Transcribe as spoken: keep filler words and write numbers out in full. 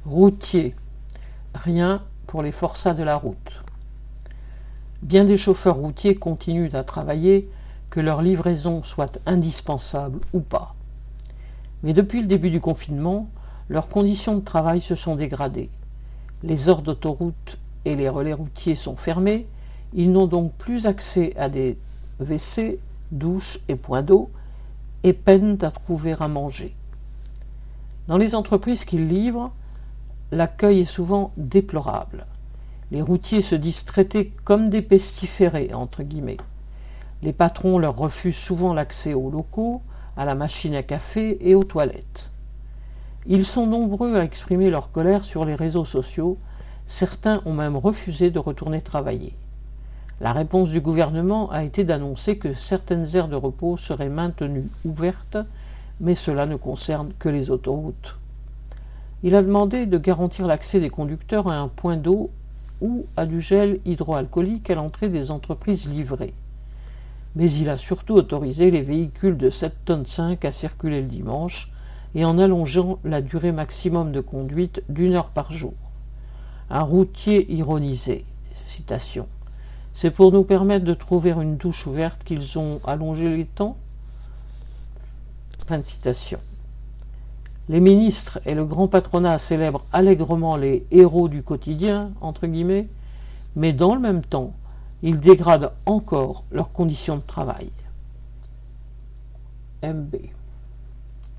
Routiers, rien pour les forçats de la route. Bien des chauffeurs routiers continuent à travailler, que leur livraison soit indispensable ou pas. Mais depuis le début du confinement, leurs conditions de travail se sont dégradées. Les heures d'autoroute et les relais routiers sont fermés, ils n'ont donc plus accès à des W C, douches et points d'eau, et peinent à trouver à manger. Dans les entreprises qu'ils livrent, l'accueil est souvent déplorable. Les routiers se disent traités comme des pestiférés, entre guillemets. Les patrons leur refusent souvent l'accès aux locaux, à la machine à café et aux toilettes. Ils sont nombreux à exprimer leur colère sur les réseaux sociaux, certains ont même refusé de retourner travailler. La réponse du gouvernement a été d'annoncer que certaines aires de repos seraient maintenues ouvertes, mais cela ne concerne que les autoroutes. Il a demandé de garantir l'accès des conducteurs à un point d'eau ou à du gel hydroalcoolique à l'entrée des entreprises livrées. Mais il a surtout autorisé les véhicules de sept tonnes cinq à circuler le dimanche et en allongeant la durée maximum de conduite d'une heure par jour. Un routier ironisait, citation, « C'est pour nous permettre de trouver une douche ouverte qu'ils ont allongé les temps ?» Fin de citation. Les ministres et le grand patronat célèbrent allègrement les héros du quotidien, entre guillemets, mais dans le même temps, ils dégradent encore leurs conditions de travail. M B